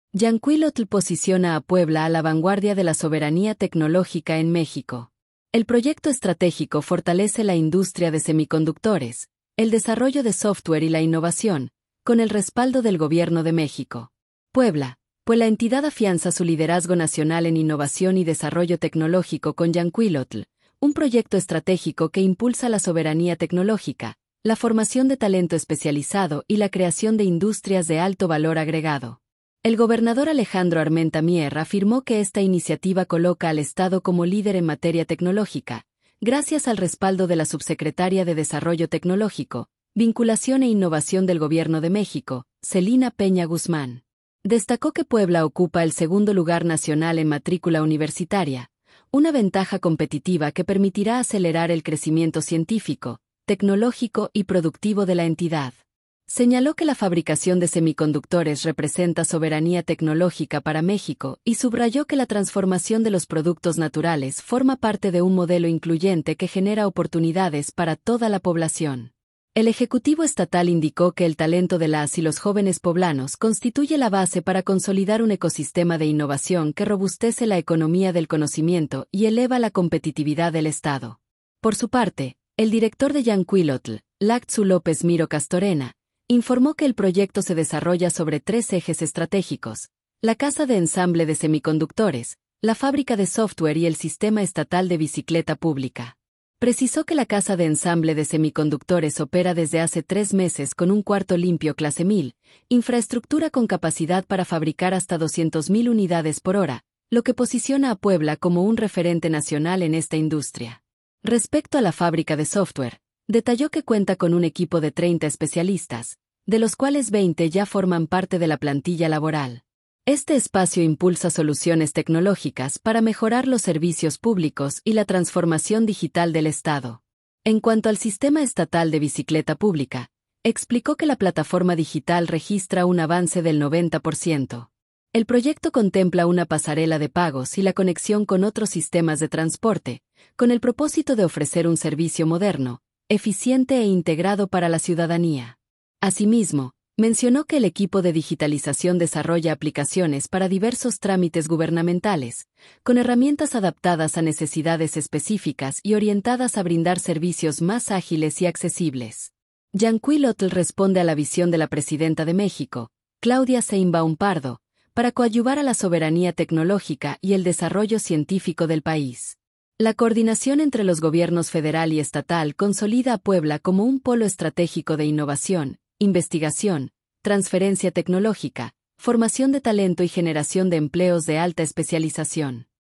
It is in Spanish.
Yancuilotl posiciona a Puebla a la vanguardia de la soberanía tecnológica en México. El proyecto estratégico fortalece la industria de semiconductores, el desarrollo de software y la innovación, con el respaldo del Gobierno de México. Puebla, pues la entidad afianza su liderazgo nacional en innovación y desarrollo tecnológico con Yancuilotl, un proyecto estratégico que impulsa la soberanía tecnológica, la formación de talento especializado y la creación de industrias de alto valor agregado. El gobernador Alejandro Armenta Mier afirmó que esta iniciativa coloca al Estado como líder en materia tecnológica, gracias al respaldo de la subsecretaria de Desarrollo Tecnológico, Vinculación e Innovación del Gobierno de México, Celina Peña Guzmán. Destacó que Puebla ocupa el segundo lugar nacional en matrícula universitaria, una ventaja competitiva que permitirá acelerar el crecimiento científico, tecnológico y productivo de la entidad. Señaló que la fabricación de semiconductores representa soberanía tecnológica para México y subrayó que la transformación de los productos naturales forma parte de un modelo incluyente que genera oportunidades para toda la población. El Ejecutivo Estatal indicó que el talento de las y los jóvenes poblanos constituye la base para consolidar un ecosistema de innovación que robustece la economía del conocimiento y eleva la competitividad del Estado. Por su parte, el director de Yancuilotl, Lactzu López Miro Castorena, informó que el proyecto se desarrolla sobre 3 ejes estratégicos: la casa de ensamble de semiconductores, la fábrica de software y el sistema estatal de bicicleta pública. Precisó que la casa de ensamble de semiconductores opera desde hace 3 meses con un cuarto limpio clase 1000, infraestructura con capacidad para fabricar hasta 200.000 unidades por hora, lo que posiciona a Puebla como un referente nacional en esta industria. Respecto a la fábrica de software, detalló que cuenta con un equipo de 30 especialistas, de los cuales 20 ya forman parte de la plantilla laboral. Este espacio impulsa soluciones tecnológicas para mejorar los servicios públicos y la transformación digital del Estado. En cuanto al sistema estatal de bicicleta pública, explicó que la plataforma digital registra un avance del 90%. El proyecto contempla una pasarela de pagos y la conexión con otros sistemas de transporte, con el propósito de ofrecer un servicio moderno, eficiente e integrado para la ciudadanía. Asimismo, mencionó que el equipo de digitalización desarrolla aplicaciones para diversos trámites gubernamentales, con herramientas adaptadas a necesidades específicas y orientadas a brindar servicios más ágiles y accesibles. Yancuilotl responde a la visión de la presidenta de México, Claudia Sheinbaum Pardo, para coadyuvar a la soberanía tecnológica y el desarrollo científico del país. La coordinación entre los gobiernos federal y estatal consolida a Puebla como un polo estratégico de innovación, investigación, transferencia tecnológica, formación de talento y generación de empleos de alta especialización.